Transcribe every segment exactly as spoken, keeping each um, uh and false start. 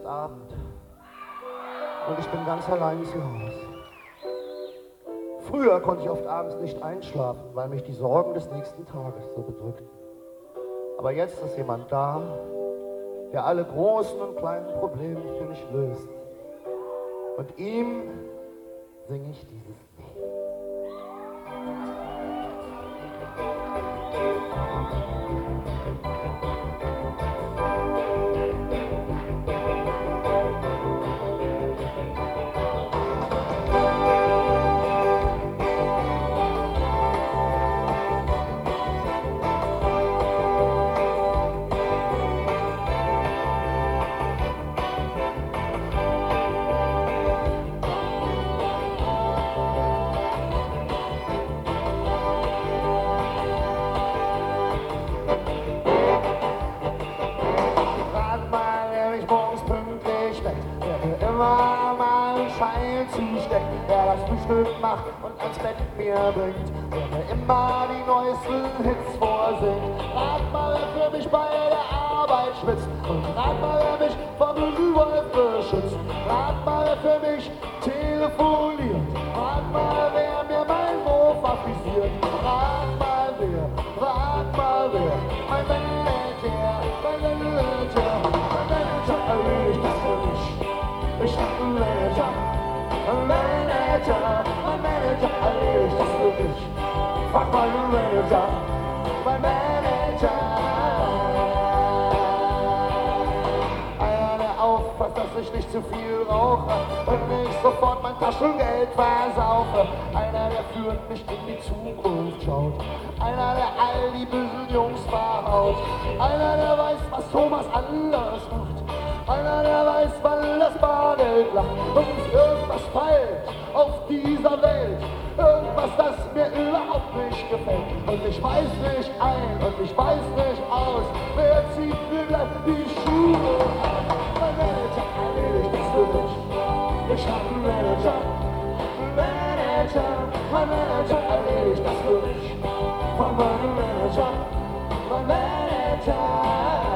Abend und ich bin ganz allein zu Hause. Früher konnte ich oft abends nicht einschlafen, weil mich die Sorgen des nächsten Tages so bedrückten. Aber jetzt ist jemand da, der alle großen und kleinen Probleme für mich löst. Und ihm singe ich dieses Lied. Der das Frühstück macht und ans Bett mir bringt, der mir immer die neuesten Hits vorsingt. Rat mal, wer für mich bei der Arbeit schwitzt und rat mal, wer mich vom Wolf beschützt. Rat mal, wer für mich telefoniert, rat mal, wer mir mein Mofa frisiert. Rat mal wer, rat mal wer, mein Manager, mein Manager, mein Manager erledigt das für mich. Ich hab einen Manager. Mein Manager, mein Manager erledigt das für mich. Frag mal den Manager, mein Manager. Einer, der aufpasst, dass ich nicht zu viel rauche und nicht sofort mein Taschengeld versaufe. Einer, der führt mich in die Zukunft schaut. Einer, der all die bösen Jungs verhaut. Einer, der weiß, was Thomas anders macht. Einer, der weiß, wann das Bargeld lacht. Und ist irgendwas falsch auf dieser Welt. Irgendwas, das mir überhaupt nicht gefällt. Und ich weiß nicht ein und ich weiß nicht aus. Wer zieht mir gleich die Schuhe an? Mein Manager erledigt das für mich. Ich hab einen Manager. Manager, mein Manager erledigt das für mich. Von meinem Manager, mein Manager.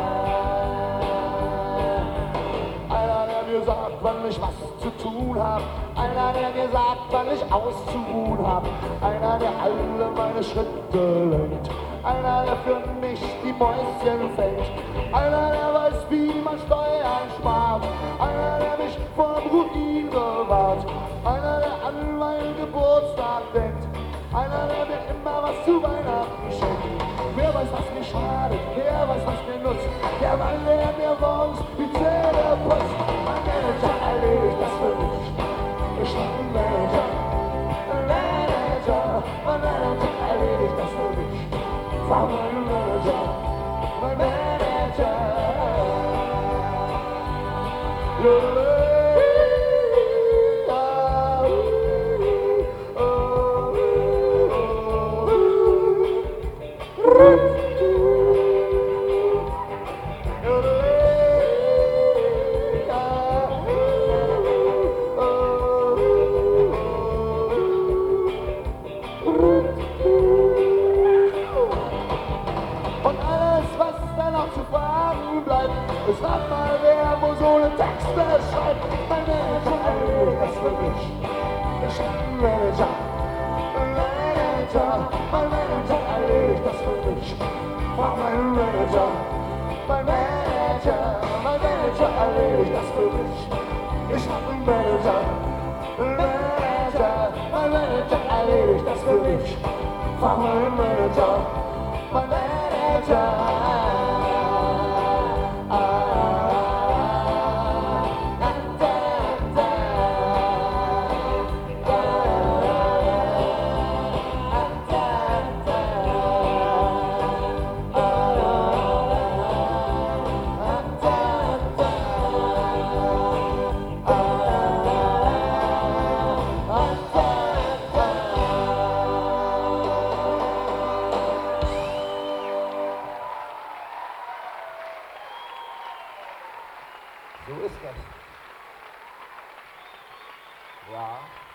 Sagt, wann ich was zu tun hab. Einer, der mir sagt, wann ich auszuruhen hab. Einer, der alle meine Schritte lenkt. Einer, der für mich die Mäuschen fängt. Einer, der weiß, wie man Steuern spart. Einer, der mich vom Ruin bewahrt. Einer, der an meinen Geburtstag denkt. Einer, der mir immer was zu Weihnachten schenkt. Wer weiß, was mir schadet, wer weiß, was mir nutzt. Der Mann, der mir morgens die Zähne putzt. Mein Manager erledigt das für mich. Ich hab einen Manager. Manager, mein Manager erledigt das für mich. War mein Manager, mein Manager. Yeah. Ich rat mal, wer wo so eine Texte schreibt. Mein Manager erledigt das für mich. Ich hab einen Manager. Manager, mein Manager erledigt das für mich. Frag meinen Manager. Mein Manager, mein Manager erledigt das für mich. Ich hab einen Manager. Manager, mein Manager erledigt das für mich. Frag meinen Manager. Mein Manager. So ist das. Ja.